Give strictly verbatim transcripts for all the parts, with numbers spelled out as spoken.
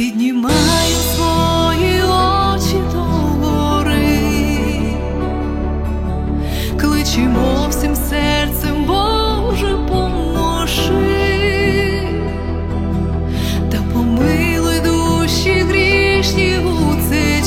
піднімаю свої очі догори, кличемо всім серцем: Боже, поможи, та помилуй душі грішні у цей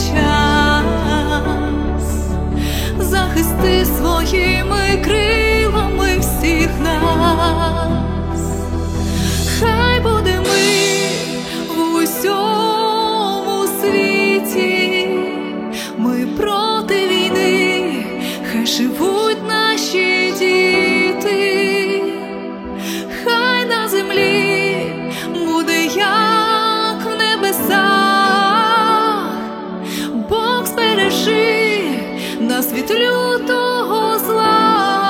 час, захисти своїми крилами всіх нас. Хай буде мир в усьому світі, ми проти війни, хай живуть наші діти, хай на землі буде як в небесах. Бог збережи нас від лютого зла.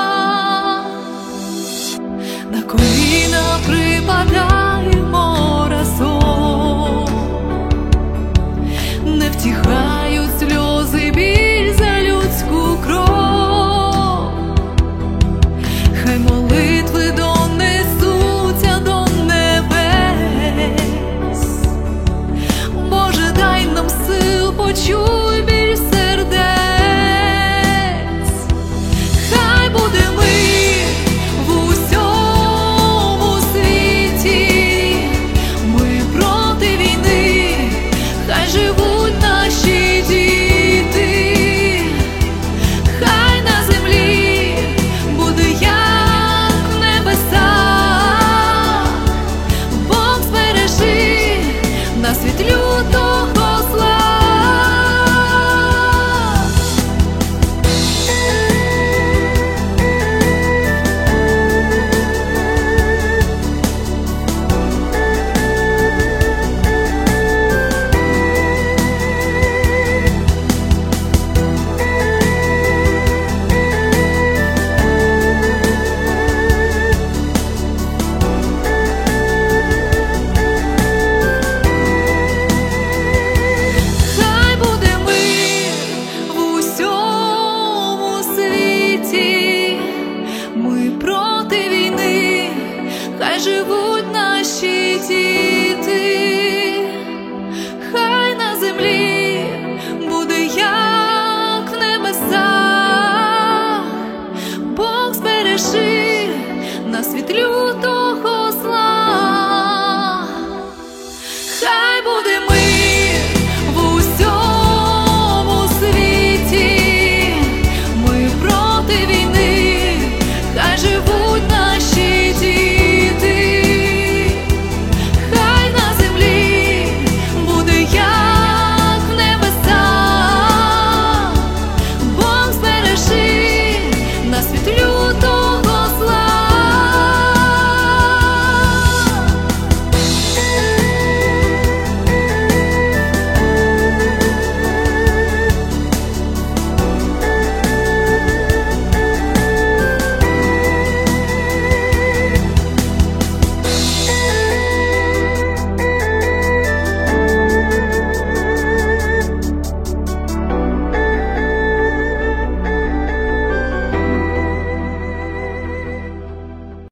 На коліна припадаємо разом, не втихають сльози, біль за людську кров. Хай молитви донесуться до небес. Боже, дай нам сил почути